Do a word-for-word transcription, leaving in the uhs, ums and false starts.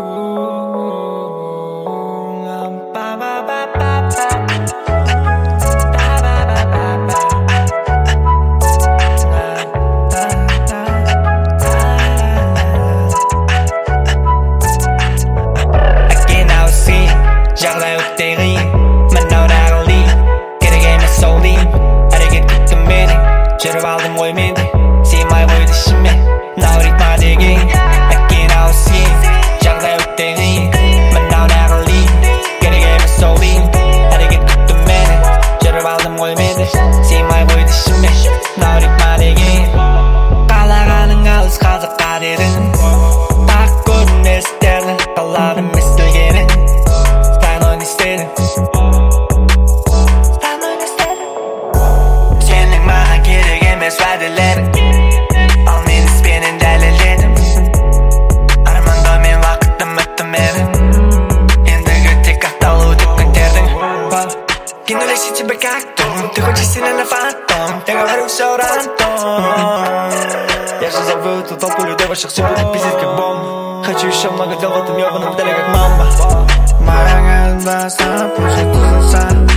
Жағдай өте қиын, мынау нағыл керек емес сол дейін. Әрекет күттім мені, жүріп алдым ғой менде, сыймай қойды ішіме мынау ритма деген. Әккен ауыз ең, жағдай өте қиын, мынау нағыл керек емес сол дейін. Әрекет күттім мені, жүріп алдым ғой менде, сыймай қойды ішіме мынау ритма деген. Қалағаның алыс қазыққа дедің, тақ көрдім естерді, қаладым естілгені. Сенің маған керек емес уәделерің, ал мен іспенен дәлелдедім. Армандаумен уақыттым өттім едің, ендігі тек ақталу деп күнтердің. Que no le hiciste pecado, te conchiste en el фантом, te говорю все рандом. Я же забыл ту толпу людей, ваших все будет пиздить как бомба. Хочу еще много дел в этом ебаном деле как мамба. Моя голова пушит за